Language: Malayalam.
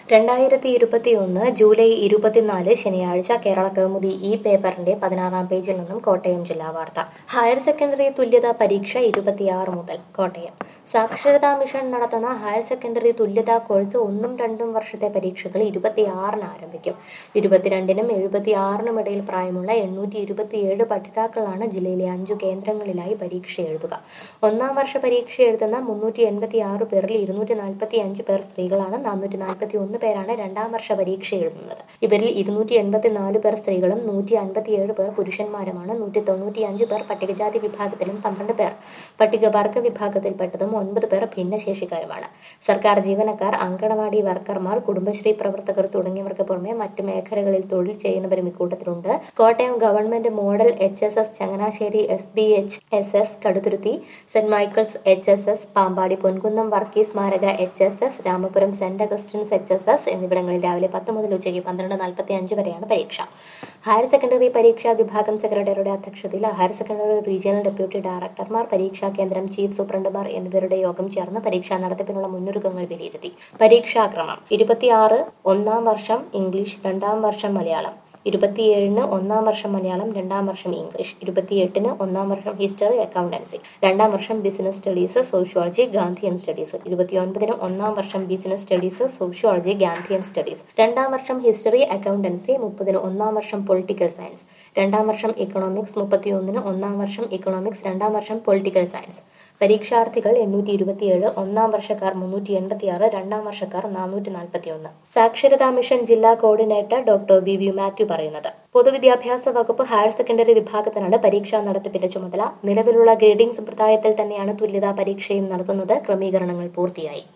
2021 ജൂലൈ 24 ശനിയാഴ്ച കേരള കൗമുദി ഈ പേപ്പറിന്റെ 16-ാം പേജിൽ നിന്നും കോട്ടയം ജില്ലാ വാർത്ത. ഹയർ സെക്കൻഡറി തുല്യതാ പരീക്ഷ 26 മുതൽ. കോട്ടയം സാക്ഷരതാ മിഷൻ നടത്തുന്ന ഹയർ സെക്കൻഡറി തുല്യതാ കോഴ്സ് 1ഉം 2ഉം വർഷത്തെ പരീക്ഷകൾ 26-ന് ആരംഭിക്കും. 22-നും 76-നും ഇടയിൽ പ്രായമുള്ള 827 പഠിതാക്കളാണ് ജില്ലയിലെ 5 കേന്ദ്രങ്ങളിലായി പരീക്ഷ എഴുതുക. 1ാം വർഷ പരീക്ഷ എഴുതുന്ന 386 പേരിൽ 245 പേർ സ്ത്രീകളാണ്. 441 പേരാണ് 2ാം വർഷ പരീക്ഷ എഴുതുന്നത്. ഇവരിൽ 284 പേർ സ്ത്രീകളും 157 പേർ പുരുഷന്മാരുമാണ്. 195 പേർ പട്ടികജാതി വിഭാഗത്തിലും 12 പേർ പട്ടികവർഗ വിഭാഗത്തിൽപ്പെട്ടതും 9 പേർ ഭിന്നശേഷിക്കാരുമാണ്. സർക്കാർ ജീവനക്കാർ, അങ്കണവാടി വർക്കർമാർ, കുടുംബശ്രീ പ്രവർത്തകർ തുടങ്ങിയവർക്ക് പുറമെ മറ്റു മേഖലകളിൽ തൊഴിൽ ചെയ്യുന്നവരും ഇക്കൂട്ടത്തിലുണ്ട്. Kottayam government model HSS, Changanassery SBHSS, Kaduthuruthy saint Michael's HSS, Pampady Ponkunnam Varghese സ്മാരക HSS, Ramapuram saint Augustine's HSS എന്നിവിടങ്ങളിൽ രാവിലെ 10 മുതൽ ഉച്ചയ്ക്ക് 12:45 വരെയാണ് പരീക്ഷ. ഹയർ സെക്കൻഡറി പരീക്ഷാ വിഭാഗം സെക്രട്ടറിയുടെ അധ്യക്ഷതയിൽ ഹയർ സെക്കൻഡറി റീജിയണൽ ഡെപ്യൂട്ടി ഡയറക്ടർമാർ, പരീക്ഷാ കേന്ദ്രം ചീഫ് സൂപ്രണ്ടുമാർ എന്നിവരുടെ യോഗം ചേർന്ന് പരീക്ഷാ നടത്തിപ്പിനുള്ള മുന്നൊരുക്കങ്ങൾ വിലയിരുത്തി. പരീക്ഷാക്രമം: 26 1ാം വർഷം ഇംഗ്ലീഷ്, 2ാം വർഷം മലയാളം. 27-ന് 1ാം വർഷം മലയാളം, 2ാം വർഷം ഇംഗ്ലീഷ്. 28-ന് 1ാം വർഷം ഹിസ്റ്ററി അക്കൗണ്ടൻസി, 2ാം വർഷം business studies, sociology, Gandhian studies. 29-ന് 1ാം വർഷം business studies, sociology, Gandhian studies. 2ാം വർഷം ഹിസ്റ്ററി അക്കൗണ്ടൻസി. 30-ന് 1ാം വർഷം പൊളിറ്റിക്കൽ സയൻസ്, 2ാം വർഷം ഇക്കണോമിക്സ്. 31-ന് 1ാം വർഷം ഇക്കണോമിക്സ്, 2ാം വർഷം പൊളിറ്റിക്കൽ സയൻസ്. പരീക്ഷാർത്ഥികൾ 827, 1ാം വർഷക്കാർ 386, 2ാം വർഷക്കാർ 441. സാക്ഷരതാ മിഷൻ ജില്ലാ കോർഡിനേറ്റർ ഡോക്ടർ VV മാത്യു പറയുന്നത്. പൊതുവിദ്യാഭ്യാസ വകുപ്പ് ഹയർ സെക്കൻഡറി വിഭാഗത്തിനാണ് പരീക്ഷാ നടത്തിപ്പിന്റെ ചുമതല. നിലവിലുള്ള ഗ്രേഡിംഗ് സമ്പ്രദായത്തിൽ തന്നെയാണ് തുല്യതാ പരീക്ഷയും നടത്തുന്നത്. ക്രമീകരണങ്ങൾ പൂർത്തിയായി.